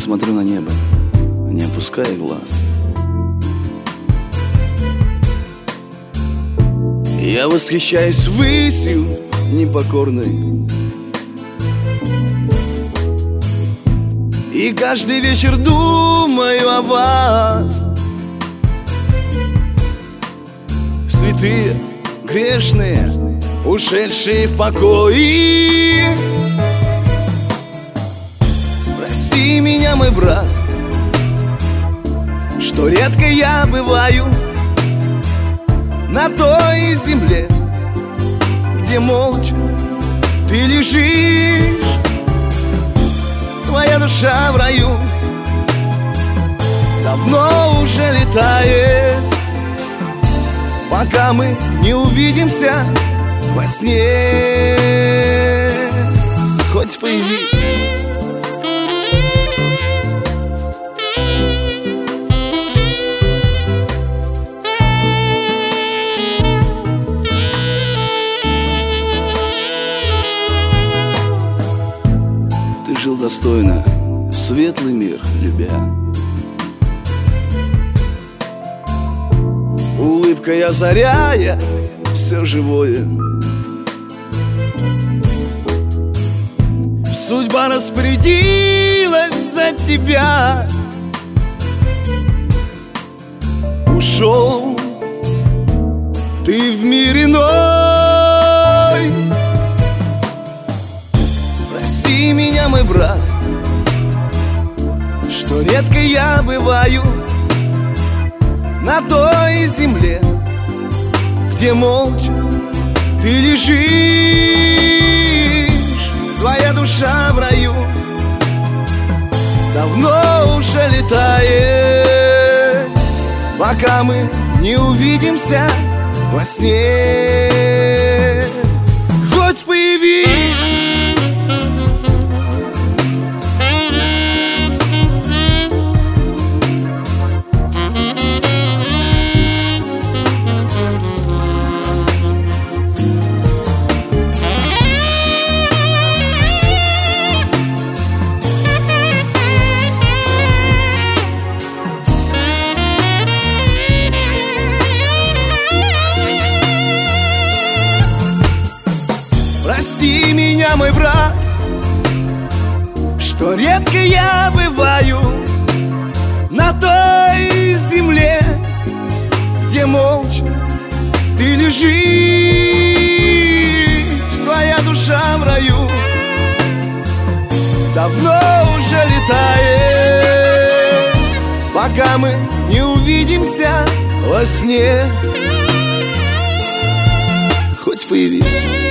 смотрю на небо, не опуская глаз. Я восхищаюсь высью непокорной, и каждый вечер думаю о вас. Святые, грешные, ушедшие в покой, прости меня, мой брат, что редко я бываю на той земле, где молча ты лежишь. Твоя душа в раю давно уже летает, пока мы не увидимся во сне. Хоть появись. Ты жил достойно, светлый мир любя. Улыбкой озаряя все живое. Судьба распорядилась за тебя. Ушел ты в мир иной. Прости меня, мой брат, что редко я бываю на той земле, где молча ты лежишь. Твоя душа в раю давно уже летает, пока мы не увидимся во сне. Хоть появись. Прости меня, мой брат, что редко я бываю на той земле, где молча ты лежишь. Твоя душа в раю давно уже летает, пока мы не увидимся во сне. Хоть появись.